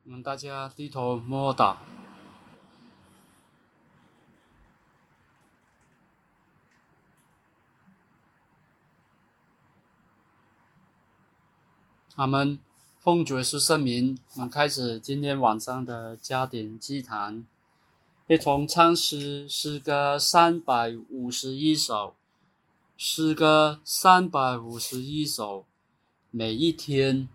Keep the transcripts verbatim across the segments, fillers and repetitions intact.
我们大家低头默祷。阿们。奉主耶稣圣名，我们开始今天晚上的加点祭坛，一同唱诗诗歌三百五十一首，诗歌三百五十一首，每一天。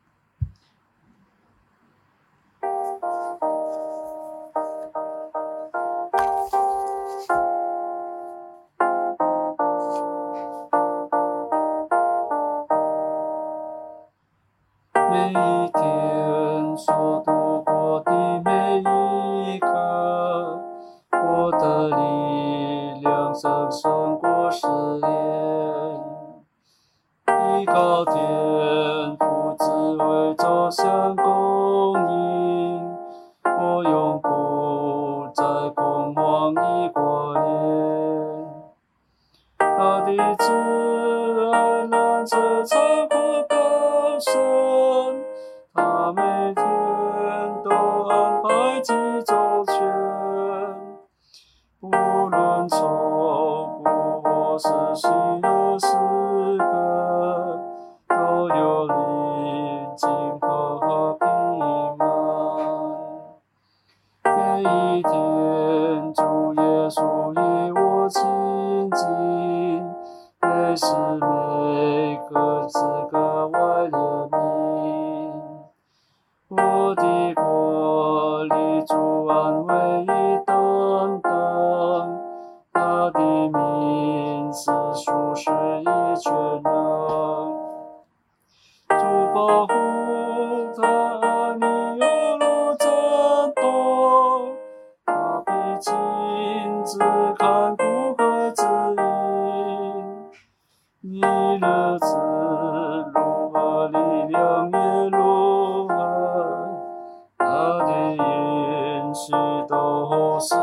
每一天所度过的每一刻，我的力量上胜过试炼。依靠天父智慧走向公义，我永不在空旷里挂念。他的慈爱蓝色超过高山，他每天都安排其周全，不论愁苦或是喜乐时刻，都有宁静和平安。每一天主耶稣与我亲近，也是每个字格外怜悯。我的国里主安慰与担当，他的名是属实与全能。主保护他爱你犹如战斗，他必亲自看顾和指引你的子如何力量也如何，他的应许都是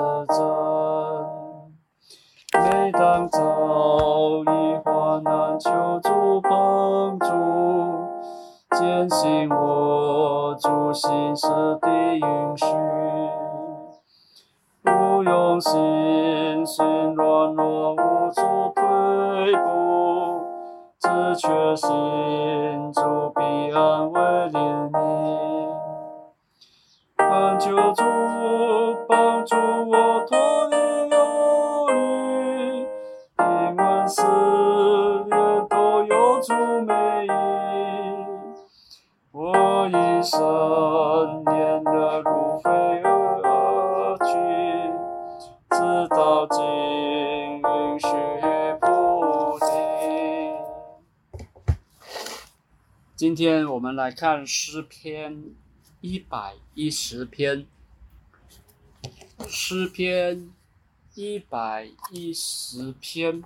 真。每当遭遇患难，求主帮助，坚信我主心事的允许，不用心心软弱无处退步，只确信主必安慰怜悯。恳求主帮助我脱离忧虑，平安思念都有主美意。我一生念得如飞而去，直到今允许不停。今天我们来看诗篇一百一十篇，诗篇一百一十篇。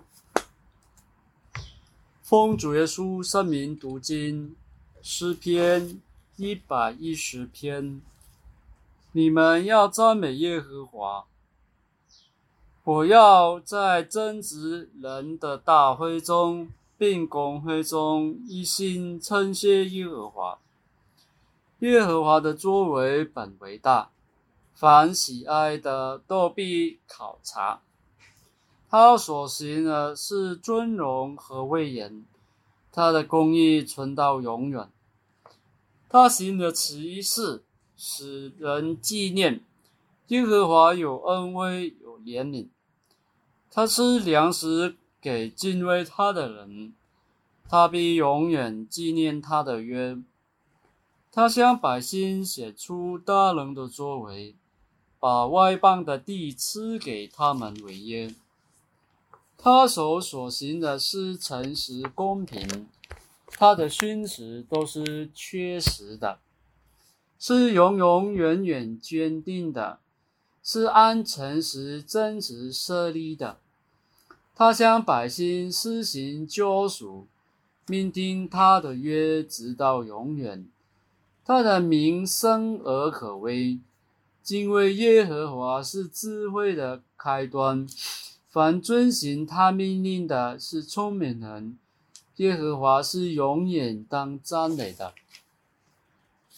奉主耶稣圣名读经，诗篇一百一十篇。你们要赞美耶和华，我要在正直人的大会中并公会中一心称谢耶和华。耶和华的作为本为大，凡喜爱的都必考察。他所行的是尊荣和威严，他的公义存到永远。他行的奇事使人纪念，耶和华有恩威有怜悯。他赐粮食给敬畏他的人，他必永远纪念他的约。他向百姓写出大能的作为，把外邦的地赐给他们为业。他手所行的是诚实公平，他的训词都是确实的，是永永远远坚定的，是按诚实正直设立的。他向百姓施行救赎，命定他的约直到永远。他的名深而可畏，敬畏耶和华是智慧的开端，凡遵行他命令的是聪明人，耶和华是永远当赞美的。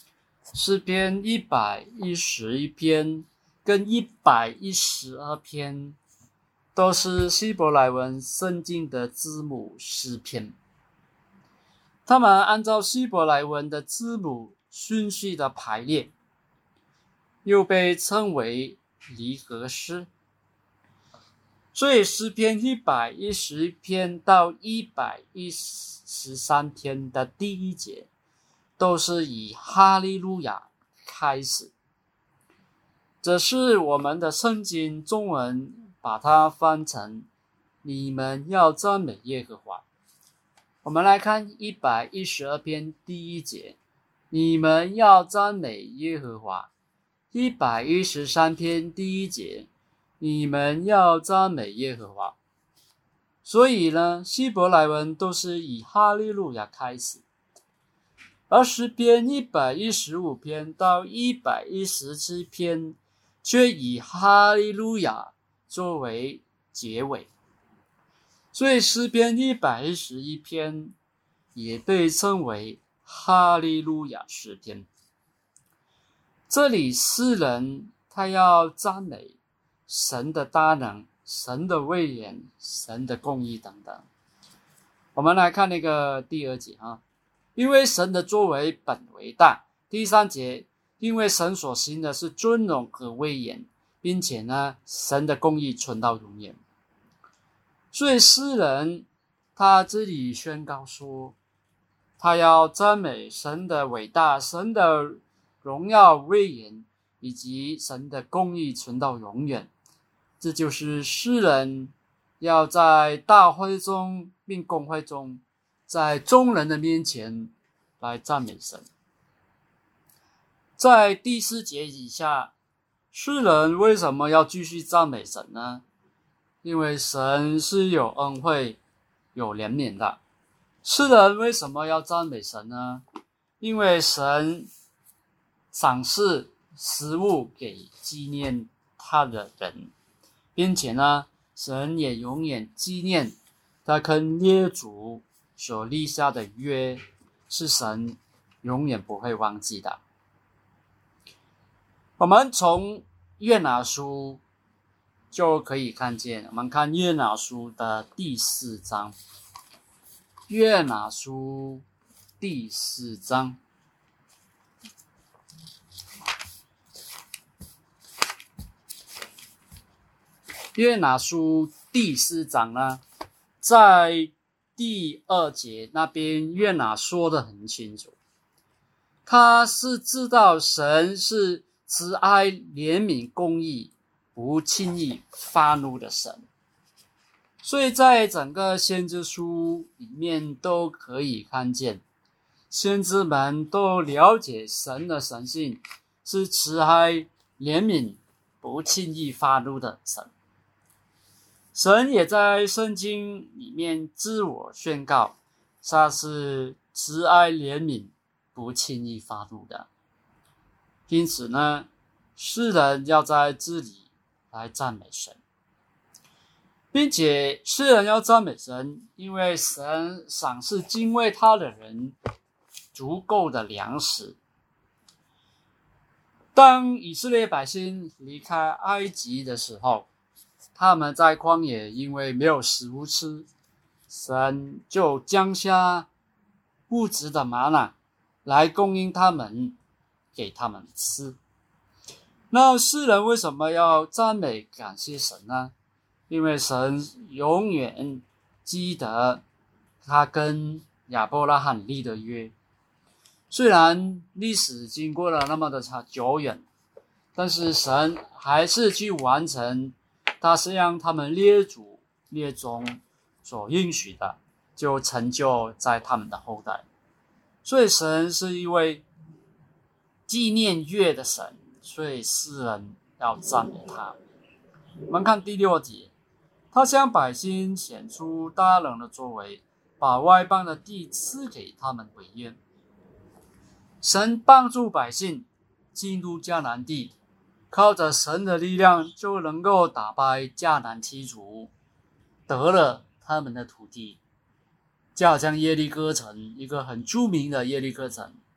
诗篇一百一十一篇跟一百一十二篇都是希伯来文圣经的字母诗篇，他们按照希伯来文的字母顺序的排列，又被称为离合诗。所以诗篇一百一十一篇到一百一十三篇的第一节都是以哈利路亚开始，这是我们的圣经中文把它翻成你们要赞美耶和华。我们来看一百一十二篇第一节，你们要赞美耶和华。一百一十三篇第一节，你们要赞美耶和华。所以呢，希伯来文都是以哈利路亚开始，而诗篇一百一十五篇到一百一十七篇却以哈利路亚作为结尾。所以诗篇一百一十一篇也被称为哈利路亚诗篇。这里诗人他要赞美神的大能、神的威严、神的公义等等。我们来看那个第二节啊，因为神的作为本为大。第三节，因为神所行的是尊荣和威严，并且呢，神的公义存到永远。所以诗人他这里宣告说，他要赞美神的伟大、神的荣耀威严，以及神的公义存到永远。这就是诗人要在大会中并公会中，在众人的面前来赞美神。在第四节以下，诗人为什么要继续赞美神呢？因为神是有恩惠、有怜悯的。诗人为什么要赞美神呢？因为神赏赐食物给纪念他的人，并且呢，神也永远纪念他跟列祖所立下的约，是神永远不会忘记的。我们从约拿书就可以看见，我们看约拿书的第四章，约拿书第四章，约拿书第四章呢，在第二节那边，约拿说得很清楚，他是知道神是慈爱、怜悯、公义，不轻易发怒的神。所以在整个先知书里面都可以看见，先知们都了解神的神性是慈爱、怜悯、不轻易发怒的神。神也在圣经里面自我宣告，他是慈爱、怜悯、不轻易发怒的。因此呢，诗人要在这里来赞美神，并且诗人要赞美神，因为神赏赐敬畏他的人足够的粮食。当以色列百姓离开埃及的时候，他们在旷野因为没有食物吃，神就降下物质的玛纳来供应他们，给他们吃。那诗人为什么要赞美感谢神呢？因为神永远记得他跟亚伯拉罕立的约，虽然历史经过了那么的久远，但是神还是去完成他是让他们列祖列宗所应许的，就成就在他们的后代。所以神是一位纪念约的神，所以诗人要赞美他。我们看第六节，他向百姓显出大能的作为，把外邦的地赐给他们为业。神帮助百姓进入迦南地，靠着神的力量就能够打败迦南七族，得了他们的土地。就好像耶利哥城，一个很著名的耶利哥城，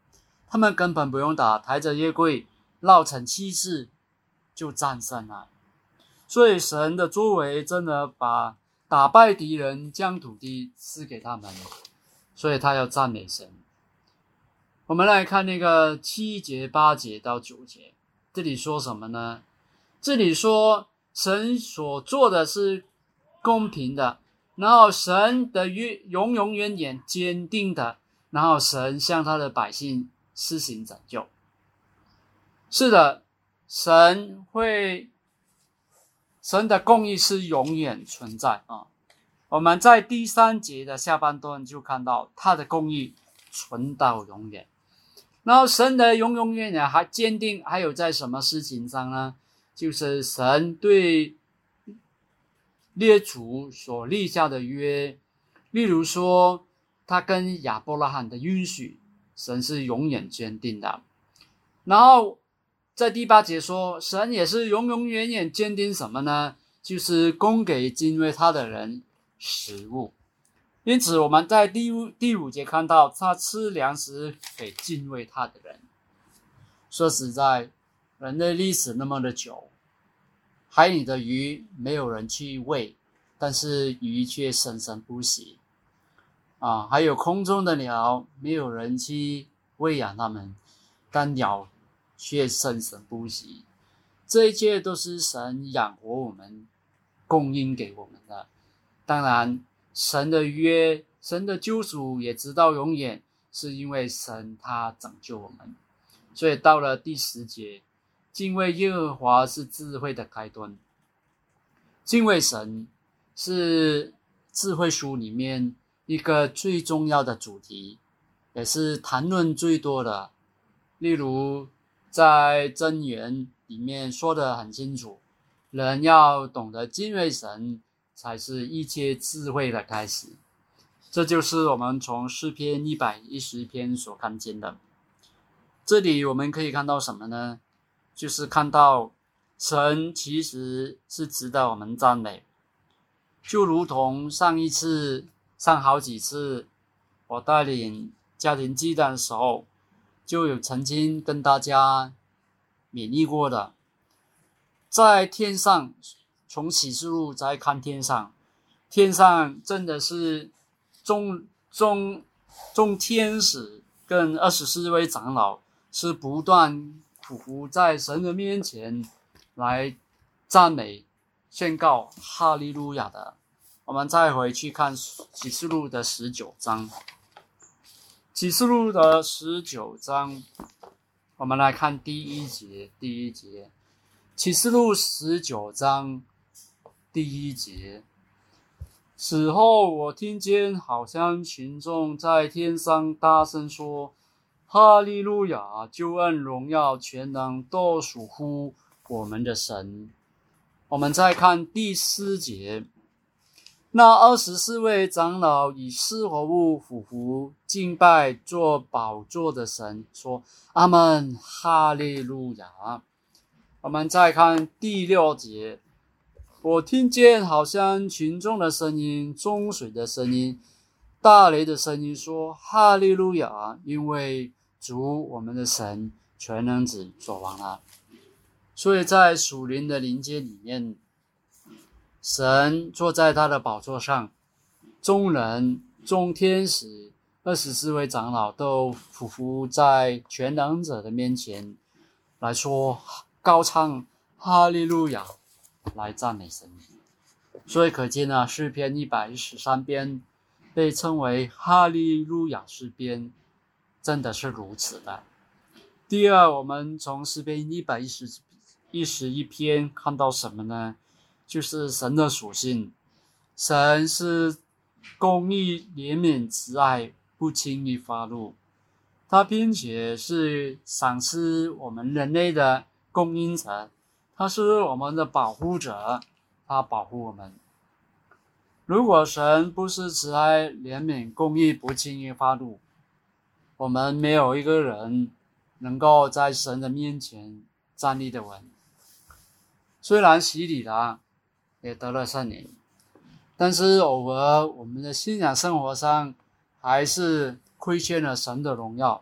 他们根本不用打，抬着约柜绕城七次就战胜了。所以神的作为真的把打败敌人，将土地赐给他们，所以他要赞美神。我们来看那个七节八节到九节，这里说什么呢？这里说神所做的是公平的，然后神的约永永远远坚定的，然后神向他的百姓施行拯救。是的，神会神的公义是永远存在啊！我们在第三节的下半段就看到他的公义存到永远，然后神的永永远远还坚定，还有在什么事情上呢？就是神对列祖所立下的约，例如说他跟亚伯拉罕的允许，神是永远坚定的。然后在第八节说，神也是永永远远坚定什么呢？就是供给敬畏他的人食物。因此我们在第五第五节看到他吃粮食给敬畏他的人。说实在，人类历史那么的久，海里的鱼没有人去喂，但是鱼却生生不息啊！还有空中的鸟，没有人去喂养它们，但鸟却生生不息。这一切都是神养活我们，供应给我们的。当然神的约，神的救赎也直到永远，是因为神他拯救我们。所以到了第十节，敬畏耶和华是智慧的开端。敬畏神是智慧书里面一个最重要的主题，也是谈论最多的。例如在箴言里面说得很清楚，人要懂得敬畏神，才是一切智慧的开始。这就是我们从诗篇一百一十篇所看见的。这里我们可以看到什么呢？就是看到神其实是值得我们赞美。就如同上一次上好几次我带领家庭祭坛的时候，就有曾经跟大家勉励过的，在天上，从启示录再看天上，天上真的是众众众天使跟二十四位长老是不断匍匐在神的面前来赞美宣告哈利路亚的。我们再回去看启示录的十九章，启示录的十九章，我们来看第一节。第一节，启示录十九章第一节。此后我听见好像群众在天上大声说，哈利路亚，救恩荣耀全能都属乎我们的神。我们再看第四节，那二十四位长老以四活物俯伏敬拜做宝座的神，说阿们，哈利路亚。我们再看第六节，我听见好像群众的声音，众水的声音，大雷的声音，说哈利路亚，因为主我们的神全能者所王了。所以在属灵的灵界里面，神坐在他的宝座上，众人众天使二十四位长老都匍匐在全能者的面前来说高唱哈利路亚，来赞美神。所以可见呢，诗篇一百一十三篇被称为哈利路亚诗篇，真的是如此的。第二，我们从诗篇一百一十一篇看到什么呢？就是神的属性。神是公义、怜悯、慈爱，不轻易发怒。他并且是赏赐我们人类的供应者，他是我们的保护者，他保护我们。如果神不是慈爱、怜悯、公义，不轻易发怒，我们没有一个人能够在神的面前站立得稳。虽然洗礼了，也得了圣灵，但是偶尔我们的信仰生活上还是亏欠了神的荣耀，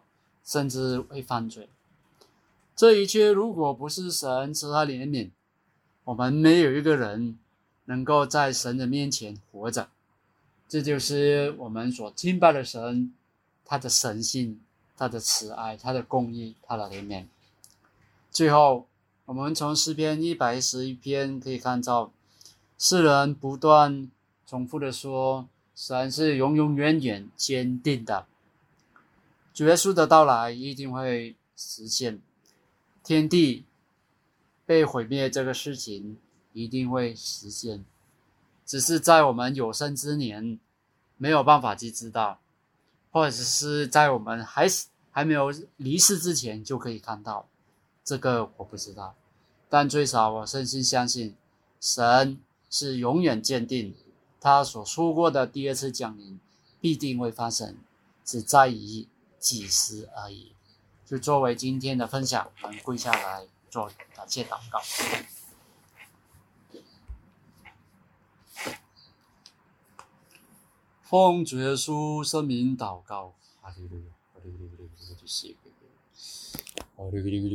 甚至会犯罪。这一切如果不是神赐他怜悯，我们没有一个人能够在神的面前活着。这就是我们所敬拜的神，他的神性，他的慈爱，他的公义，他的怜悯。最后，我们从诗篇一百一十一篇可以看到，诗人不断重复的说，神是永永远远坚定的，主耶稣的到来一定会实现，天地被毁灭这个事情一定会实现，只是在我们有生之年没有办法去知道，或者是在我们还还没有离世之前就可以看到，这个我不知道。但最少我深信相信，神是永远坚定，他所说过的第二次降临必定会发生，只在于几时而已。就作为今天的分享，我们跪下来做感谢祷告。奉主耶稣圣名祷告，哈利路亚，哈利路亚，哈利路亚，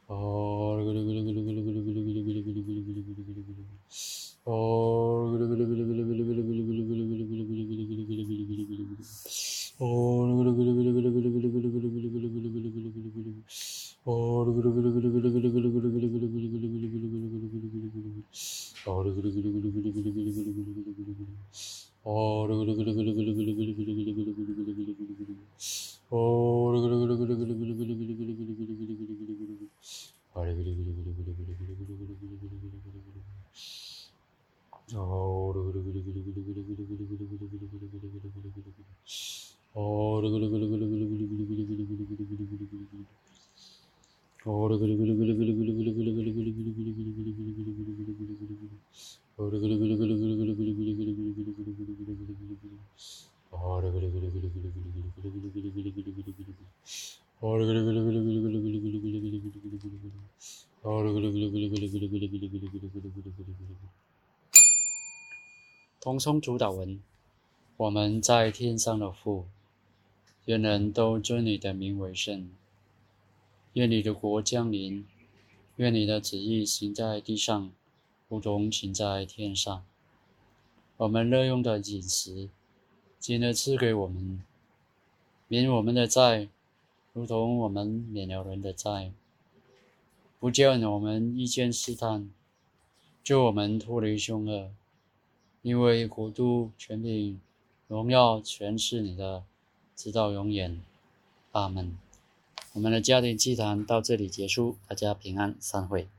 同诵主祷文。我们在天上的父，愿人都尊你的名为圣。愿你的国降临，愿你的旨意行在地上，如同行在天上。我们日用的饮食，今日赐给我们，免我们的债，如同我们免了人的债，不叫我们遇见试探，救我们脱离凶恶。因为国度、权柄、荣耀全是你的，直到永远。阿们。我们的家庭祭坛到这里结束，大家平安，散会。